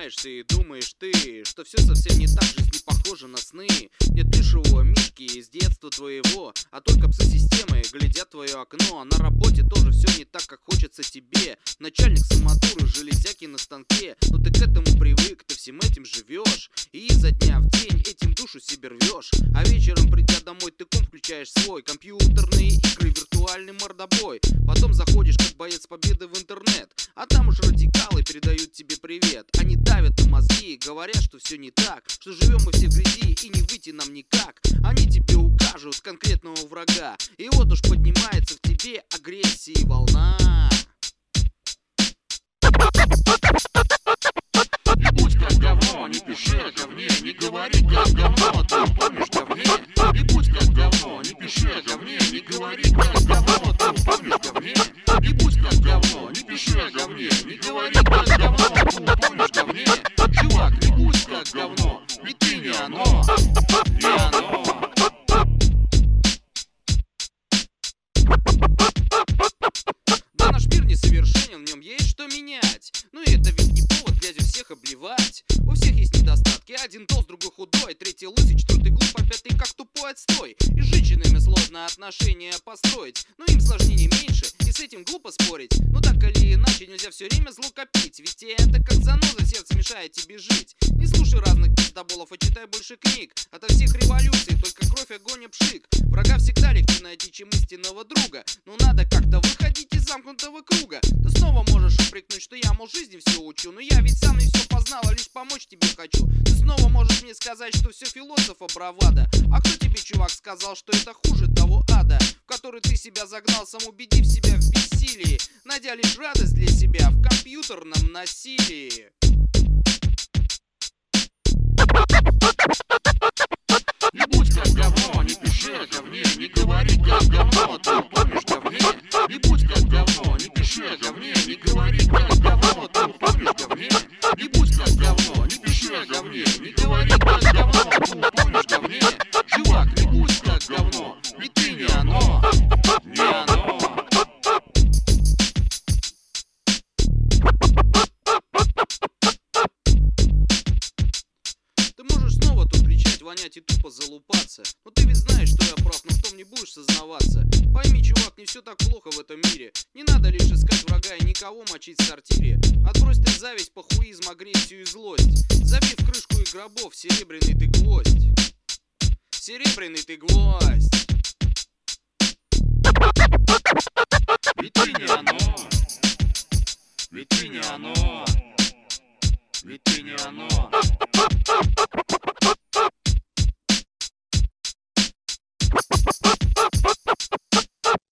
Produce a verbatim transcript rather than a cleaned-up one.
знаешь ты, думаешь ты, что все совсем не так, жизнь не похожа на сны. Нет плюшевого мишки из детства твоего, а только псы-системы глядят в твое окно. А на работе тоже все не так, как хочется тебе. Начальник самотуры, железяки на станке. Но ты к этому привык, ты всем этим живешь. И изо дня в день этим душу себе рвешь. А вечером, придя домой, ты комп включаешь свой. Компьютерные игры, виртуальный мордобой. Потом заходишь как боец победы в интернет, а там уж радикалы передают тебе привет. Они давят на мозги, говорят, что все не так, что живем мы все в грязи и не выйти нам никак. Они тебе укажут конкретного врага, и вот уж поднимается в тебе агрессии волна. Не будь как говно, не пиши о говне, не говори как говно, ты помнишь говне. Не будь как говно, не пиши о говне, не говори как говно, ты помнишь говне. Не будь как говно, не пиши о говне, не говори как говно, ты помнишь говне. Чувак, не будь как говно, ведь ты не оно, не оно. Да, наш мир несовершенен, в нем есть что менять. Но это ведь не повод глядя всех обливать. У всех есть недостатки, один толст, другой худой, третий лысый, четвертый глуп, а пятый как тупой отстой. И с женщинами сложно отношения построить, но им сложнее не меньше, и с этим глупо спорить. Но так или иначе нельзя все время зло копить, ведь это как заноза, сердце мешает тебе жить. Не слушай разных пиздоболов, а читай больше книг. Ото всех революций только кровь, огонь и пшик. Врага всегда легче найти, чем истинного друга. Но надо как-то выходить из замкнутого круга. Ты снова можешь упрекнуть, что я, мол, жизни все учу, но я ведь сам не все познал, а лишь помочь тебе хочу. Ты снова можешь мне сказать, что все философа бравада. А кто тебе, чувак, сказал, что это хуже того ада, в который ты себя загнал, сам убедив себя в бессилии, найдя лишь радость для себя в компьютерном насилии? Не будь как говно, не пиши о говне, не говори как говно, ты помнишь говне. Не будь как говно, не пиши о говне, не говори как говно, ты помнишь говне. Не будь как говно, не пиши о говне, не говори как говно, ты помнишь говне. Чувак, не будь как говно, ведь ты не оно, не оно. Ты можешь снова тут кричать, вонять и тупо залупаться, но ты ведь знаешь, что я прав, но в том не будешь сознаваться. Пойми, чувак, не все так плохо в этом мире. Не надо лишь искать врага и никого мочить в сортире. Отбрось ты зависть, похуизм, агрессию и злость. Забив крышку и гробов, серебряный ты гвоздь. Серебряный ты гвоздь. Ведь ты не оно, ведь ты не оно.